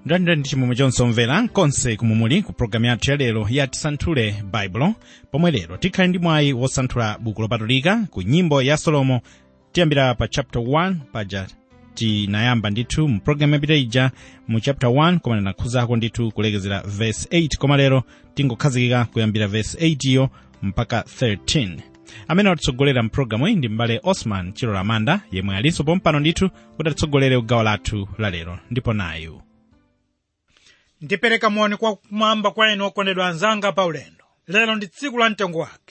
ndandira ndi chimwemwe chonse omvera konse kumumuli ku programu yathu ya lero ya tisanthule baibulo, pomwe lero tikhale ndi mwayi wosanthula buku lopatulika ku nyimbo ya Solomo. Tiyambira pa chapter 1 paja tinayamba ndithu mu programu yapita ija mu chapter 1 koma ndinakhuzako ndithu kulekezera verse 8, koma lero tingokhazikika kuyambira verse 8 iyo mpaka 13. Amene watitsogolera mpulogalamu iyi ndi m'bale Osman Chilola Amanda, yemwe alinso pompano ndithu kuti atitsogolere gawo lathu la lero. Ndipo nayu ndipereka moni kwa kumwamba kwa inu okondedwa anzanga pa ulendo. Lero ndi tsiku la mtengo wake.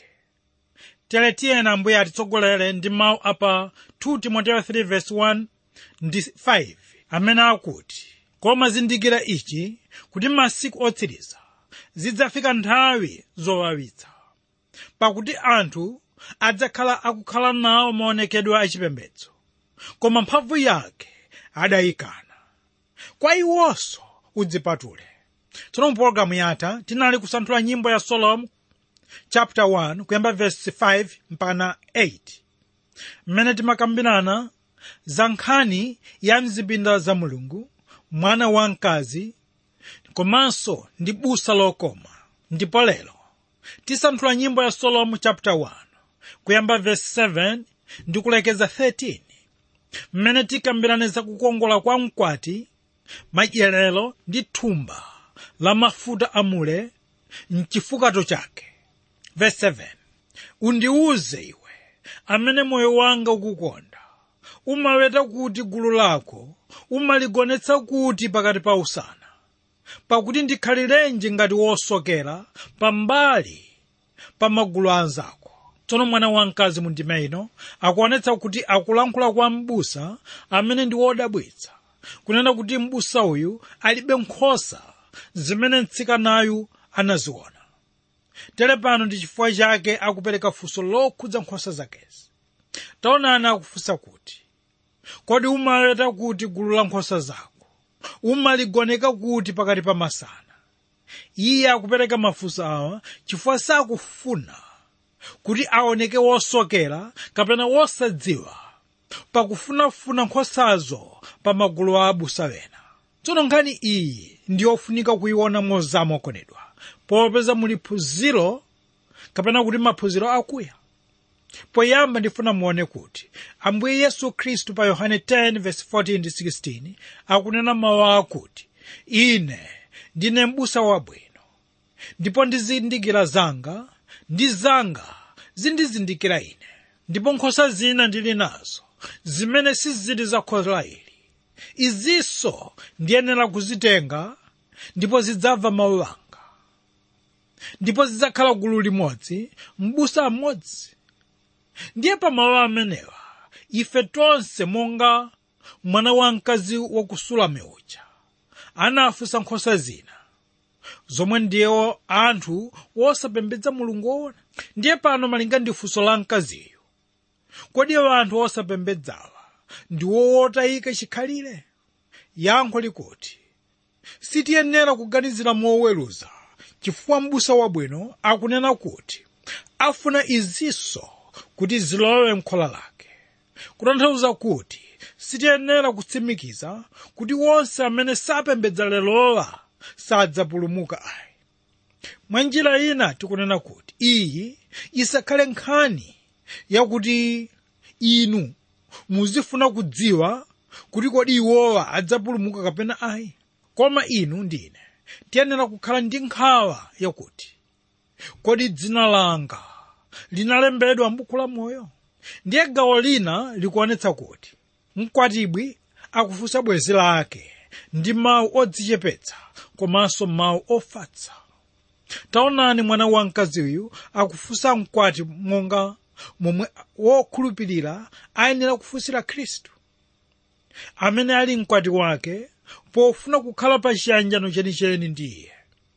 Tiyeni Ambuye atitsogolere ndi mawu apa 2 Timoteyo 3 verse 1 ndi 5, amene akuti, koma zindikira ichi kuti masiku otsiriza zidzafika nthawi zowawitsa, pakuti anthu adzakhala akukhala nawo maonekedwe achipembedzo, koma mphamvu yake adayikana. Kwa iwonso udzipatule. Tsono mpologalamu yatha tinali kusanthula nyimbo ya Solomo chapter 1 kuyamba verse 5 mpaka 8, mmene timakambirana za nkhani ya mzipinda za Mulungu, mwana wamkazi, komanso ndi busa lokoma. Ndipo lero tisanthula nyimbo ya Solomo chapter 1 kuyamba verse 7 ndi kulekeza 13, mmene tikambirane za kukongola kwa mkwati, madyerero ndi thumba la mafuta amule mchifukato chake. Verse 7, undiuze iwe amene moyo wanga ukukonda, umaweta kuti gulu lako, umaligonetsa kuti pakati pa usana, pakuti ndikhalirenji ngati wosokera pambali pa magulu anzako. Tsono mwana wamkazi mu ndima ino akuonetsa kuti akulankhula kwa m'busa amene ndi wodabwitsa, kunena kuti m'busa uyu alibe nkhosa zimene mtsikanayu anaziona. Tere pano ndi chifukwa chake akupereka funso lokhudza nkhosa zakezi. Taonani akufunsa kuti, kodi umaweta kuti gulu la nkhosa zako, umaligoneka kuti pakati pa masana? Iye akupereka mafunso awa chifukwa sakufuna kuti aoneke wosokera kapena wosadziwa pakufunafuna nkhosazo pa magulu a abusa wena. Tsono nkhani iyi ndiyofunika kuiona mozama okondedwa, popeza muli phunziro kapena kuti maphunziro akuya. Poyamba ndifuna muone kuti Ambuye Yesu Khristu pa Yohane 10 verse 14 ndi 16 akunena mawu akuti, ine ndine m'busa wabwino, ndipo ndizindikira zanga ndi zanga zindizindikira ine, ndipo nkhosa zina ndili nazo zimene sizili za khola la ili. Izinso ndiyenera kuzitenga, ndipo zidzamva mawu anga, ndipo zidzakhala gulu limodzi, m'busa mmodzi. Ndiye pa mawu amenewa ife tonse, monga mwana wamkazi wa ku Sulami uja anafunsa nkhosa zina, zomwe ndiyewo anthu wosapembedza Mulungu woona. Ndiye pano malinga ndi funso la mkaziyo, kodi anthu osapembedzawa ndi wotayika chikhalire? Yankho likuti, sitiyenera kuganizira moweruza, chifukwa m'busa wabwino akunena kuti afuna izinso kuti zilowe m'khola lake. Kutanthauza kuti sitiyenera kutsimikiza kuti wonse amene sapembedza lerowa sadzapulumuka ayi. Mwa njira ina tikunena kuti iyi isakhale nkhani yakuti inu muzifuna kudziwa kuti kodi iwowa adzapulumuka kapena ayi. Koma inu ndine tiyenera kukhala ndi nkhawa yakuti, kodi dzina langa linalembedwa m'buku la moyo? Ndiye gawo lina likuonetsa kuti mkwatibwi akufunsa bwenzi lake ndi mawu odzichepetsa komanso mawu ofatsa. Taonani mwana wamkazi uyu akufunsa mkwati monga momwe wokhulupirira ayenera kufunsira Khristu, amene ali mkwati wake, pofuna kukhala pa chiyanjano chenicheni ndi iye.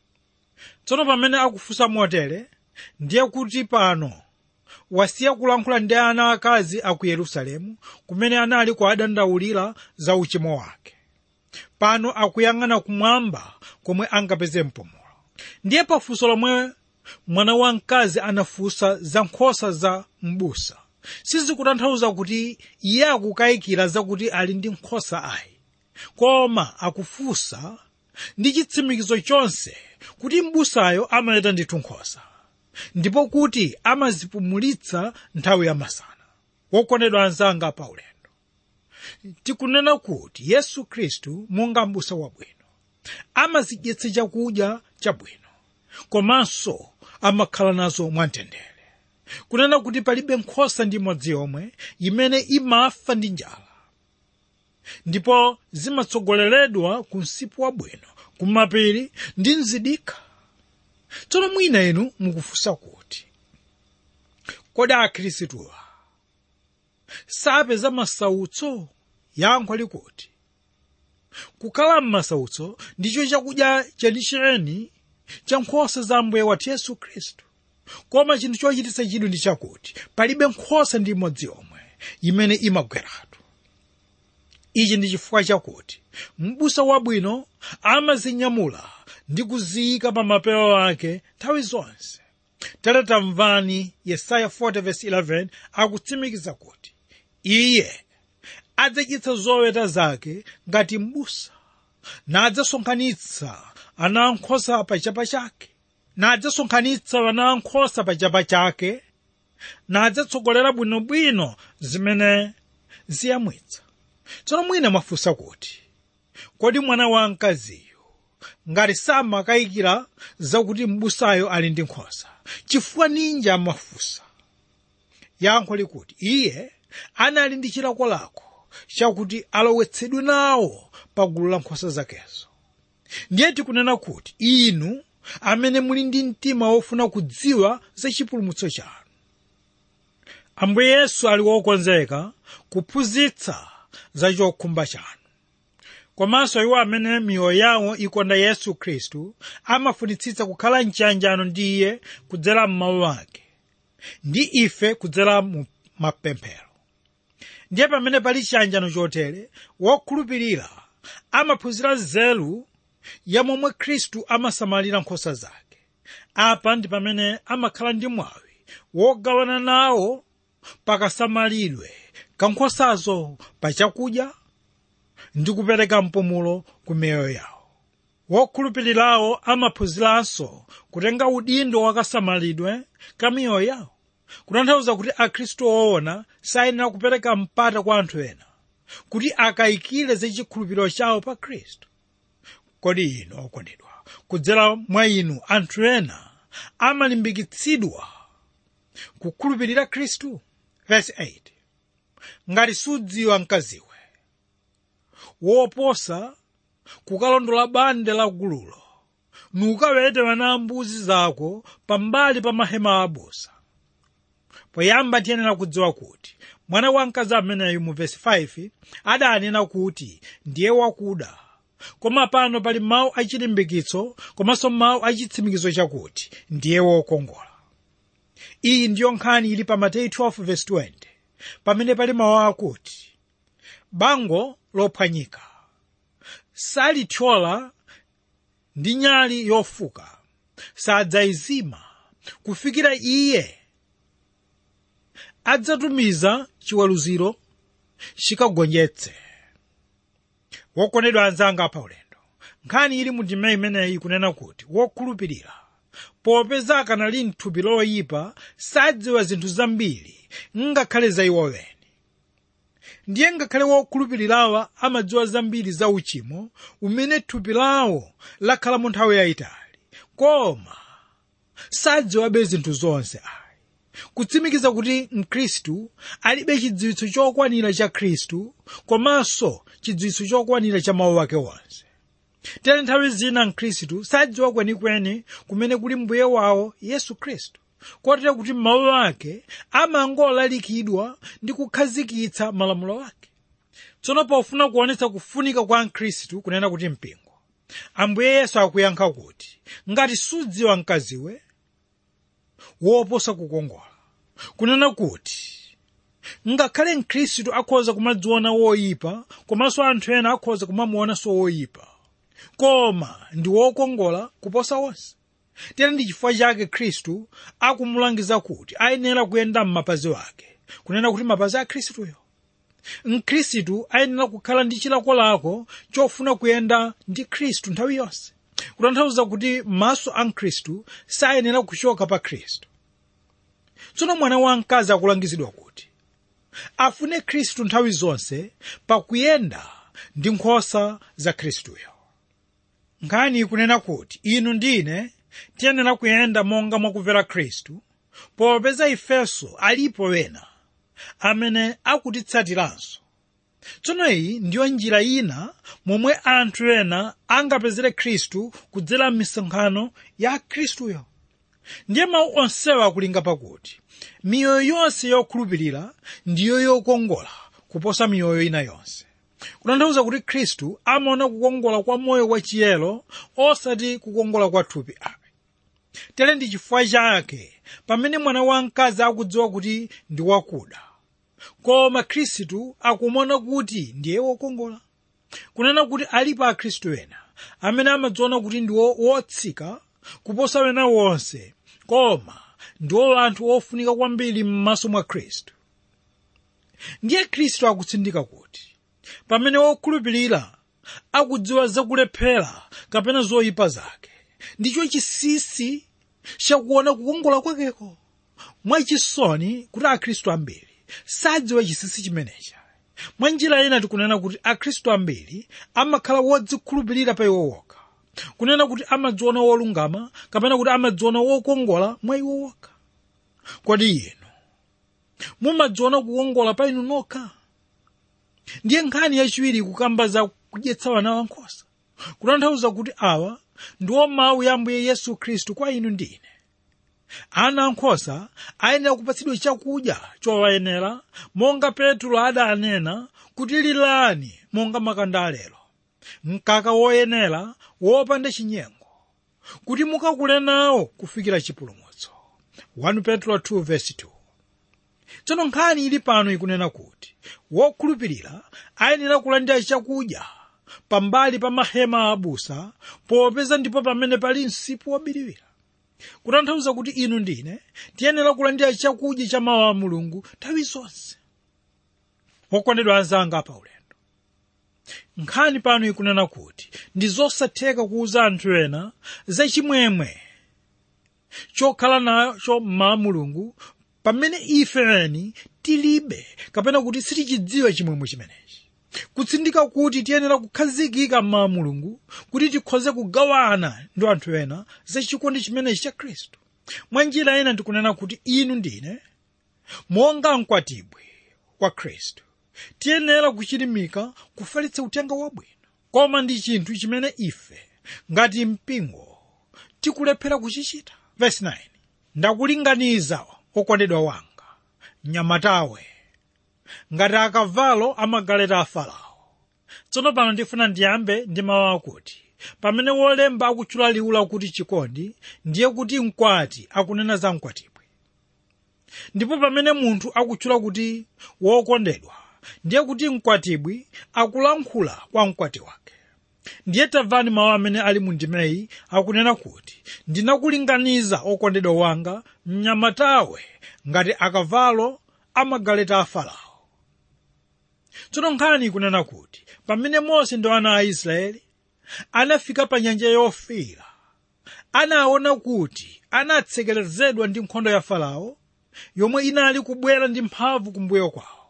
Tsono pamene akufunsa motere, ndiye kuti pano wasiya kulankhula ndi ana akazi aku Yerusalemu, kumene anali kuadandaulira za uchimo wake. Pano akuyang'ana kumwamba komwe angapeze mpumulo. Ndiye pafunso lomwe mwana wamkazi anafunsa za nkhosa za m'busa, sizikutanthauza kuti iye akukayikira zakuti ali ndi nkhosa ayi, koma akufunsa ndi chitsimikizo chonse kuti m'busayo amaleta ndithu nkhosa, ndipo kuti amazipumulitsa nthawi yamasana. Wokondedwa anzanga pa ulendo, tikunena kuti Yesu Khristu monga m'busa wabwino amazidyetsa chakudya chabwino, komanso amakhala nazo mwamtendere. Kunena kuti palibe nkhosa ndi imodzi yomwe imene imafa ndi njala, ndipo zimatsogoleredwa ku msipu wabwino, kumapiri ndi mzidikha. Tsono mwina inu mukufunsa kuti kodi akhristuwa sapeza masautso? Yankho likuti kukhala m'masautso ndicho chakudya chenicheni cha nkhosa za Ambuye wathu Yesu Khristu. Koma chinthu chochititsa chidwi ndi chakuti palibe nkhosa ndi imodzi yomwe imene imagweratu. Ichi ndi chifukwa chakuti m'busa wabwino amazinyamula ndi kuziyika pa mapewa ake nthawi zonse. Tere tamvani Yesaya 40:11 akutsimikiza kuti iye adzadyetsa zoweta zake ngati m'busa, nadzasonkhanitsa ana ankhosa pa chapa chake, nadzatsogolera bwinobwino zimene ziyamwitsa. Tsono mwina mwafunsa kuti kodi mwana wamkaziyo ngati samakayikira zakuti m'busayo ali ndi nkhosa, chifukwa ninji amafunsa? Yankho likuti iye anali ndi chilakolako chakuti alowetsedwe nawo pa gulu la nkhosa zakezo. Ndiye tikunena kuti inu amene muli ndi mtima wofuna kudziwa za chipulumutso chanu, Ambuye Yesu ali wokonzeka kuphunzitsa za chokhumba chanu. Komanso iwo amene miyoyo yawo ikonda Yesu Khristu amafunitsitsa kukhala mchiyanjano ndi iye kudzera m'mawu ake, ndi ife kudzera mu mapemphero. Ndiye pamene pali chiyanjano chotere, wokhulupirira amaphunzira nzeru ya momwe Khristu amasamalira nkhosa zake. Apa ndi pamene amakhala ndi mwawi wogawana nawo pakasamalidwe ka nkhosazo pa chakudya ndi kupereka mpumulo ku miyoyo yawo. Wokhulupirirawo amaphunziranso kutenga udindo wakasamalidwe ka miyoyo yawo. Kutanthauza kuti akhristu oona sayenera kupereka mpata kwa anthu ena kuti akayikire za chikhulupiriro chawo pa Khristu. Kodi inu okondedwa, kudzera mwa inu anthu ena amalimbikitsidwa kukhulupirira Khristu? Verse 8, ngati sudziwa mkaziwe woposa kukalondola bande la gululo, nukawete wana mbuzi zako pambali pa mahema abusa. Poyamba tiyenera kudziwa kuti mwana wamkazi ameneyu mu verse 5 adanena kuti ndiye wakuda. Koma pano pali mawu achilimbikitso komanso mawu achitsimikizo chakuti ndiye wokongola. Iyi ndiyo nkhani ili pa Mateyu 12:20 pamene pali mawu akuti bango lophwanyika salithyola ndi nyali yofuka, sadzayizima kufikira iye adzatumiza chiweruziro chikagonjetse. Wokondedwa anzanga pa ulendo, nkhani ili mu ndima imeneyi kunena kuti wokhulupirira popeza akanali m'thupi loyipa sadziwa zinthu zambiri ngakhale za iwo weni. Ndiye ngakhale wokhulupirirawa amadziwa zambiri za uchimo umene thupi lawo lakhala mu nthawi yayitali, koma sadziwabe zinthu zonse ayi. Kutsimikiza kuti Mkhristu alibe chidziwitso chokwanira cha Khristu komanso chidziwitso chokwanira cha mawu ake onse. Tere nthawi zina Mkhristu sadziwa kwenikweni kumene kuli mbuye wawo Yesu Khristu, kotero kuti mawu ake amangolalikidwa ndi kukhazikitsa malamulo ake. Tsono pofuna kuonetsa kufunika kwa Mkhristu kunena kuti mpingo, Ambuye Yesu akuyankha kuti ngati sudziwa mkaziwe woposa kukongola. Kunena kuti ngakhale Mkhristu akhoza kumadziona woyipa, komanso anthu ena akhoza kumamuonanso woyipa, koma ndi wokongola kuposa onse. Tere ndi chifukwa chake Khristu akumulangiza kuti ayenera kuyenda m'mapazi wake, kunena kuti mapazi a Khristuyo. mkhristu ayenera kukhala ndi chilakolako chofuna kuyenda ndi khristu nthawi yonse, kutanthauza kuti maso a mkhristu sayenera kuchoka pa khristu. Tsono mwana wamkazi akulangizidwa kuti afune khristu nthawi zonse pakuyenda ndi nkhosa za khristuyo. Nkhani ikunena kuti inu ndine tiyenera kuyenda monga mwakumvera khristu, popeza ifenso alipo wena amene akutitsatiranso. Tsono iyi ndiyo njira ina momwe anthu ena angapezere khristu kudzera m'misonkhano ya khristuyo. Ndiye mawu onsewa akulinga pakuti miyoyo yonse yokhulupirira ndiyo yokongola kuposa miyoyo ina yonse, kutanthauza kuti khristu amaona kukongola kwa moyo wachiyero osati kukongola kwa thupi ayi. Tere ndi chifukwa chake pamene mwana wamkazi akudziwa kuti ndi wakuda, koma khristu akumona kuti ndiye wokongola, kunena kuti alipo akhristu ena amene amadziona kuti ndi wotsika kuposa wena wonse, koma ndiwo anthu ofunika kwambiri m'maso mwa khristu. Ndiye khristu akutsindika kuti pamene wokhulupirira akudziwa zakulephera kapena zoyipa zake, ndicho chinsinsi chakuona kukongola kwakeko. Mwachisoni kuti akhristu ambiri sadziwa chinsinsi chimenechi. Mwa njira ina tikunena kuti akhristu ambiri amakhala wodzikhulupirira pa iwo wokha, kunena kuti amadziona wolungama kapena kuti amadziona wokongola mwa iwo wokha. Kodi inu mumadziona kukongola pa inu nokha? Ndiye nkhani yachiwiri kukamba za kudyetsa wana wankhosa, kutanthauza kuti awa ndiwo mawu ya Ambuye Yesu Khristu kwa inu ndine. Ana ankhosa ayenera kupatsidwa chakudya chowayenera, monga Petro adanena kuti lilani monga makanda alero, mkaka woyenera wopanda chinyengo, kuti mukakule nawo kufikira chipulumutso. 1 Petro 2:2. Tsono nkhani ili pano ikunena kuti wokhulupirira ayenera kulandira chakudya pambali pa mahema a abusa, popeza ndipo pamene pali msipu wobiriwira, kutanthauza kuti inu ndine tiyenera kulandira chakudya cha mawu a Mulungu nthawi zonse. Okondedwa anzanga pa ulendo, nkhani pano ikunena kuti ndi zosatheka kuuza anthu ena za chimwemwe chokhala nacho mawu a Mulungu pamene ife eni tilibe kapena kuti sitichidziwa chimwemwe chimenechi. Kutsindika kuti tiyenera kukhazikika m'mawu a Mulungu kuti tikhoze kugawana ndi anthu ena za chikondi chimenechi cha Khristu. Mwa njira ina ndikunena kuti inu ndine monga mkwatibwi kwa Khristu tiyenera kuchilimika kufalitsa uthenga wabwino, koma ndi chinthu chimene ife ngati mpingo tikulephera kuchichita. Verse 9. Ndakulinganiza okondedwa wanga, mnyamatawe, ngati akavalo amagaleta a Farao. Tsono pano ndifuna ndiyambe ndi mawu akuti pamene wolemba akutchula liwu lakuti chikondi, ndiye kuti mkwati akunena za mkwatibwi. Ndipo pamene munthu akutchula kuti wokondedwa, ndiye kuti mkwatibwi akulankhula kwa mkwati wake. Ndiye tamvani mawu amene ali mu ndimeyi akunena kuti ndinakulinganiza okondedwa wanga, mnyamatawe, ngati akavalo amagaleta a Farao. Tsono nkhani ikunena kuti pamene Mose ndi ana a Israeli anafika pa nyanja yofiira, anaona kuti anatsekerezedwa ndi nkhondo ya Farao yomwe inali kubwera ndi mphamvu kumbuyo kwawo.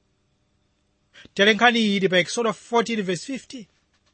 Tere nkhani iyi ili pa Exodo 14:15.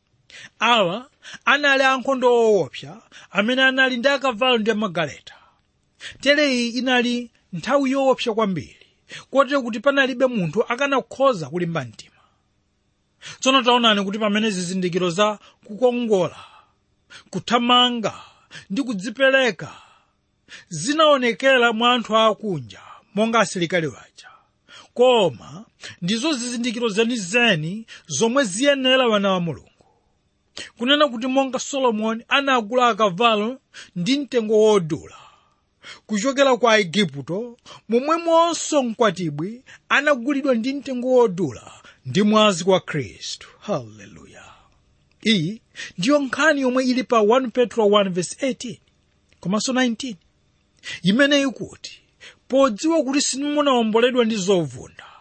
Awa anali ankhondo woopsa amene anali ndi akavalo ndi amagaleta. Tere iyi inali nthawi yoopsa kwambiri, kotero kuti panalibe munthu akanakhoza kulimba mtima. Tsono taonani kuti pamene zizindikiro za kukongola, kuthamanga ndi kudzipereka zinaonekera mwa anthu akunja monga asilikali waja, koma ndizo zizindikiro zenizeni zomwe ziyenera wana wa Mulungu. Kunena kuti monga Solomoni anagula akavalo ndi mtengo wodula kuchokera kwa Igupto, momwemonso mkwatibwi anagulidwa ndi mtengo wodula ndi mwazi kwa Khristu. Haleluya! Iyi ndiyo nkhani yomwe ili pa 1 Petro 1:18 komanso 19, imene ikuti podziwa kuti simunawomboledwa ndi zovunda,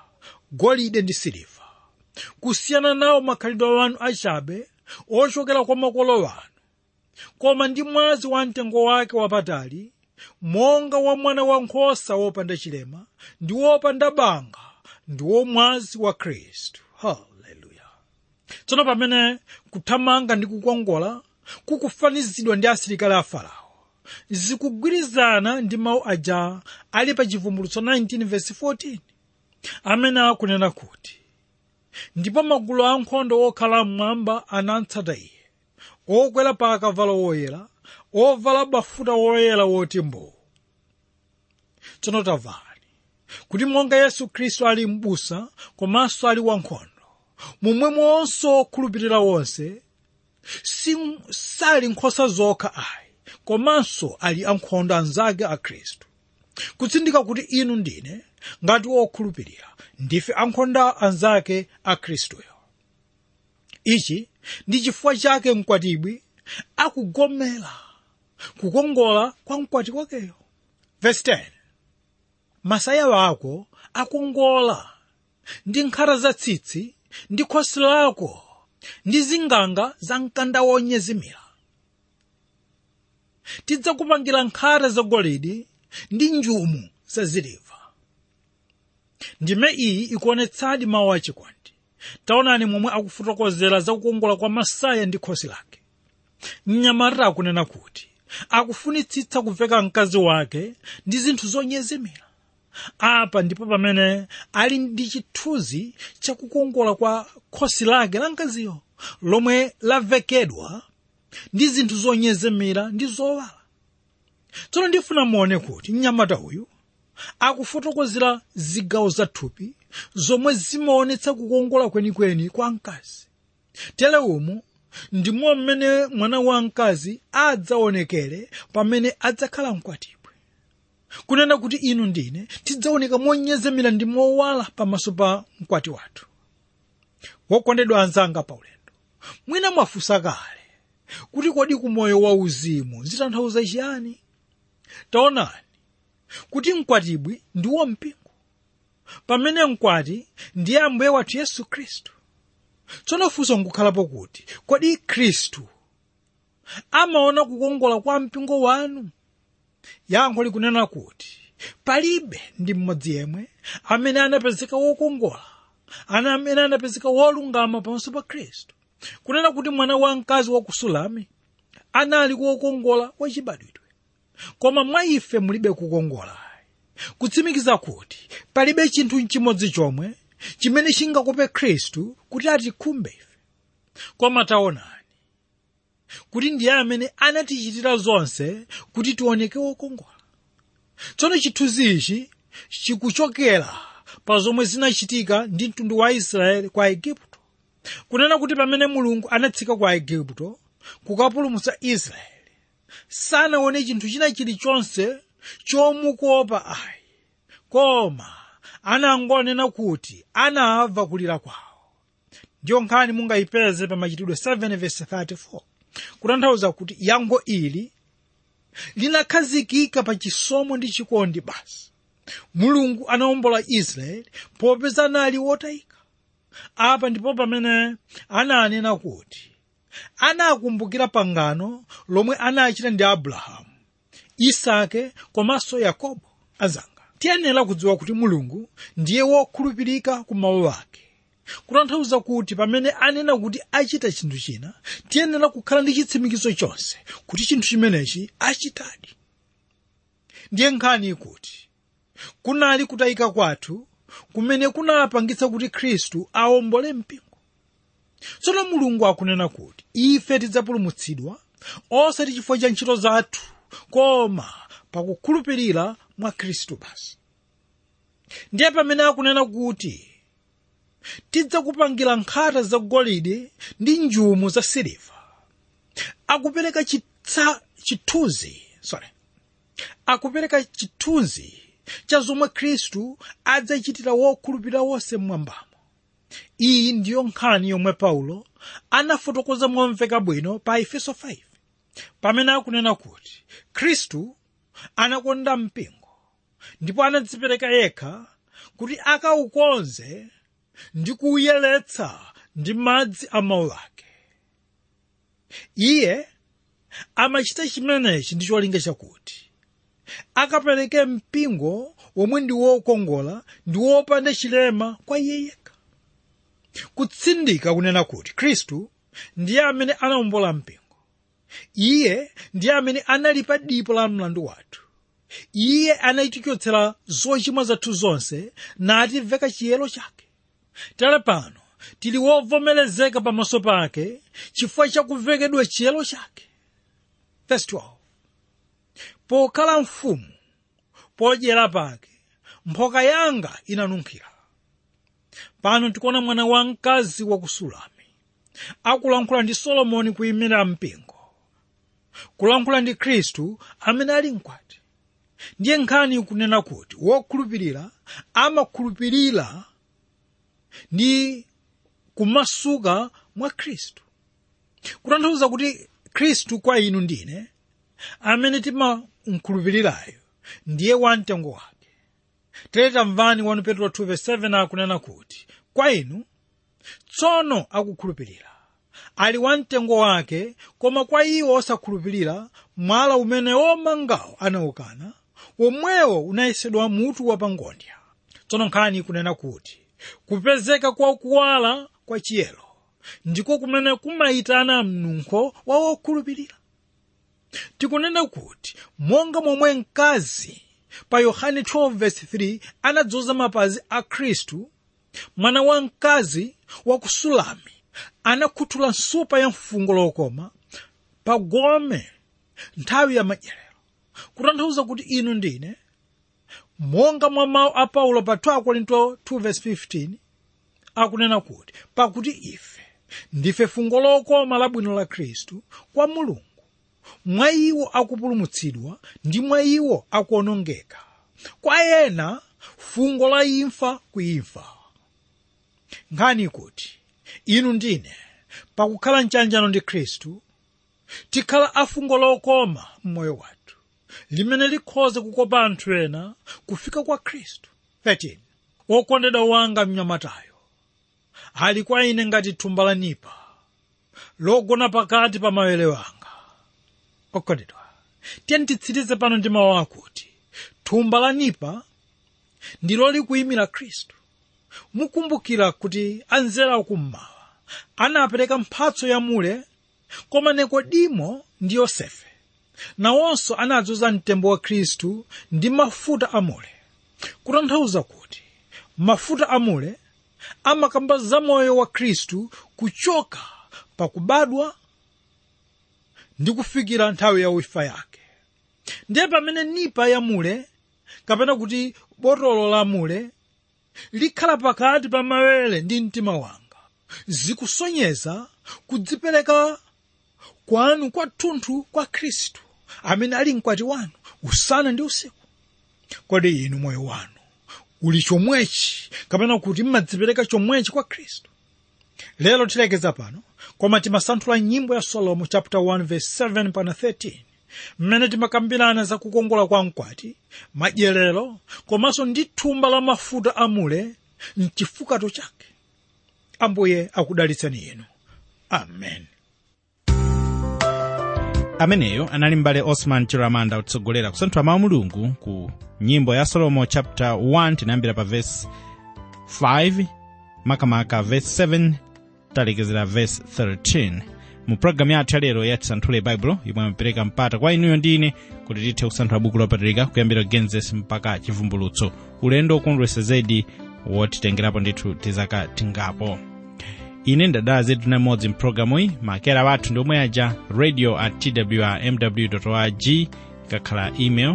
golide ndi siliva, kusiyana nawo makhalidwe wanu achabe ochokera kwa makolo wanu, koma ndi mwazi wa mtengo wake wapatali, monga wa mwana wankhosa wopanda chilema ndi wopanda banga, ndiwo mwazi wa Khristu. Haleluya! Tsono pamene kuthamanga ndi kukongola kukufanizidwa ndi asilikali a Farao, zikugwirizana ndi mawu aja ali pa Chivumbulutso 19:14 amene akunena kuti, ndipo magulu ankhondo okhala mmwamba anatsata iye, okwera pa akavalo woyera, ovala bafuta woyera woti mbuu. Tsono tamvani kuti monga Yesu Khristu ali m'busa komanso ali wankhondo, momwemonso okhulupirira wonse sali nkhosa zokha ayi, komanso ali ankhondo anzake a Khristu. Kutsindika kuti inu ndine ngati wokhulupirira ndife ankhondo anzake a Khristuyo. Ichi ndi chifukwa chake mkwatibwi akugomera kukongola kwa mkwati wakeyo. Verse 10, masaya wako akongola ndi nkhata za tsitsi ndi khosi lako ndi zinganga za mkanda wonyezimira. Tidzakupangira nkhata zagolide ndi njumu za siliva. Ndime iyi ikuonetsadi mawu achikondi. Taonani momwe akufotokozera za kukongola kwa masaya ndi khosi lake. Mnyamata akunena kuti akufunitsitsa kuveka mkazi wake ndi zinthu zonyezimira. Apa ndipo pamene ali ndi chithunzi chakukongola kwa khosi lake la mkaziyo, lomwe lavekedwa ndi zinthu zonyezimira ndi zowala. Tsono ndifuna muone kuti mnyamata uyu akufotokozera zigawo za thupi zomwe zimaonetsa kukongola kwenikweni kwa mkazi. Tere umu ndimo mmene mwana wa mkazi adzaonekere pamene adzakhala mkwatibwi. Kunena kuti inu ndine tidzaoneka monyezemera ndi mowala pamaso pa mkwati wathu. Wokondedwa anzanga pa ulendo, mwina mwafunsa kale kuti kodi kumoyo wa uzimu zitanthauza chiyani? Taonani kuti mkwatibwi ndiwo mpingo, pamene mkwati ndiye Ambuye wathu Yesu Khristu. Tsono funso nkukhalapo kuti kodi Khristu amaona kukongola kwa mpingo wanu? Yankho likunena kuti palibe ndi mmodzi yemwe amene anapezeka wokongola, amene anapezeka wolungama pamaso pa Khristu. Kunena kuti mwana wa mkazi wa ku Sulami anali wokongola wachibadwidwe, koma mwa ife mulibe kukongola. Kutsimikiza kuti palibe chinthu chimodzi chomwe chimene chingakope Khristu kuti atikhumbe ife. Koma taonani kuti ndiye amene anatichitira zonse kuti tioneke wokongola. Tsono chithunzi ichi chikuchokera pa zomwe zinachitika ndi mtundu wa Israeli kwa Igupto. Kunena kuti pamene Mulungu anatsika kwa Igupto kukapulumutsa Israeli, sanaone chinthu china chilichonse chomukopa ayi, koma anangonena kuti anamva kulira kwawo. Ndiyo nkhani mungayipeze pa Machitidwe 7:34, kutanthauza kuti yankho ili linakhazikika pa chisomo ndi chikondi basi. Mulungu anawombola Israeli popeza anali wotayika. Apa ndipo pamene ananena kuti anakumbukira pangano lomwe anachita ndi Abrahamu, Isake komanso Yakobo. Azanga, tiyenera kudziwa kuti Mulungu ndiye wokhulupirika ku mawu ake. Kutanthauza kuti pamene anena kuti achita chinthu china, tiyenera kukhala ndi chitsimikizo chonse kuti chinthu chimenechi achitadi. Ndiye nkhani kuti kunali kutayika kwathu kumene kunapangitsa kuti Khristu awombole mpingo. Tsono Mulungu akunena kuti ife tidzapulumutsidwa osati chifukwa cha ntchito zathu, koma pakukhulupirira mwa Khristu basi. Ndiye pamene akunena kuti tidzakupangira nkhata zagolide ndi njumu za siliva, akupereka chithunzi cha zomwe Khristu adzachitira wokhulupirira wonse mmwambamo. Iyi ndiyo nkhani yomwe Paulo anafotokoza momveka bwino pa Efeso 5, pamene akunena kuti Khristu anakonda mpingo ndipo anadzipereka yekha kuti akaukonze ndi kuuyeretsa ndi madzi a mawu ake. Iye amachita chimenechi ndi cholinga chakuti akapereke mpingo womwe ndi wokongola ndi wopanda chilema kwa iye yekha, kutsindika kunena kuti Khristu ndiye amene anawombola mpingo. Iye ndiye amene analipa dipo la mlandu wathu. Iye anatichotsera zochimwa zathu zonse nativeka chiyero chake. Tere pano tili wovomerezeka pamaso pake chifukwa chakuvekedwa chiyero chake. Verse 12. Pokhala mfumu podyera pake mphoka yanga inanunkhira. Pano tikuona mwana wamkazi wa ku Sulami akulankhula ndi Solomoni kuyimira mpingo, kulankhula ndi Khristu amene ali mkwati. Ndiye nkhani ikunena kuti wokhulupirira amakhulupirira ndi kumasuka mwa Khristu, kutanthauza kuti Khristu kwa inu ndine amene timamkhulupirirayo ndiye wamtengo wake. Tere tamvani 1 Petro 2:7 akunena kuti kwa inu tsono akukhulupirira ali wamtengo wake, koma kwa iwo osakhulupirira mwala umene omangawo anawukana, womwewo unayesedwa mutu wapangondya. Tsono nkhani ikunena kuti kupezeka kwa kuwala kwa chiyero ndiko kumene kumayitana mnunkho wa wokhulupirira. Tikunena kuti monga momwe mkazi pa Yohane 12:3 anadzoza mapazi a Khristu, mwana wa mkazi wa ku Sulami anakhuthula nsupa ya mfungo lokoma pa gome nthawi ya madyerero, kutanthauza kuti inu ndine monga mwa mawu a Paulo pa 2 Korinto 2:15 akunena kuti pakuti ife ndife fungo lokoma labwino la Khristu kwa Mulungu, mwa iwo akupulumutsidwa ndi mwa iwo akuonongeka, kwa ena fungo la imfa ku imfa. Nkhani kuti inu ndine pakukhala mchanjano ndi Khristu tikhala afungo lokoma mmoyo wathu, limene likhoza kukopa anthu ena kufika kwa Khristu. 13. Wokondedwa wanga mnyamatayo ali kwa ine ngati thumba la nipa logona pakati pa mawere wanga. Okondedwa, tiye titsirize pano ndi mawu akuti thumba la nipa ndilo likuyimira Khristu. Mukumbukira kuti anzera akummawa anapereka mphatso ya mule, koma Nikodimo ndi Yosefe nawonso anadzoza mtembo wa Khristu ndi mafuta amule, kutanthauza kuti mafuta amule amakamba za moyo wa Khristu kuchoka pakubadwa ndi kufikira nthawi ya ufa yake. Ndiye pamene nipa ya mule kapena kuti botolo la mule likhala pakati pa mawere ndi mtima wanga, zikusonyeza kudzipereka kwanu kwathunthu kwa Khristu amene ali mkwati wanu usana ndi usiku. Kodi inu moyo wanu uli chomwechi kapena kuti mmadzipereka chomwechi kwa Khristu? Lero tilekeza pano, koma timasanthula nyimbo ya Solomo chapter 1:7 pana 13, mmene timakambirana za kukongola kwa mkwati, madyerero, komanso ndi thumba la mafuta amule mchifukato chake. Ambuye akudalitseni inu. Amen. Ameneyo anali mbale Osman Chiramanda kutsogolera kusanthula mawu Mulungu ku nyimbo ya Solomo chapter 1 tinayambira pa verse 5 makamaka verse 7 talekezera verse 13. Mu programu yathu lero ya tisanthule Bible yomwe amapereka mpata kwa inuyo ndine kuti tithe kusanthula buku lopatulika kuyambira Genesis mpaka Chivumbulutso. Ulendo ukondwesa zedi wotitengerapo ndithu tizaka tingapo. Ine ndadala zedu namodzi mpulogalamu iyi, makera wathu ndi omwe aja radio@twrmw.org, ikakhala email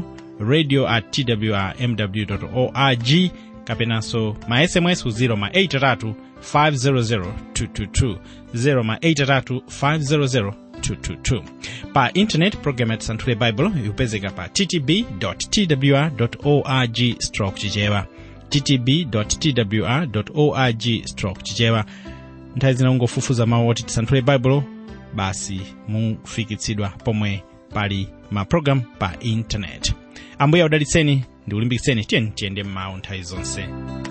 radio@twrmw.org, kapenanso ma SMS ku 083 500 222 083 500 222. Pa internet program ya tisanthule Bible yupezeka pa ttb.twr.org/chichewa ttb.twr.org/chichewa. Nthawi zina ungofufuza mawu oti tisanthule Bible, basi mufikitsidwa pomwe pali ma program pa internet. Ambuye audalitseni ndi ulimbikitseni, tiyende m'mawu nthawi zonse.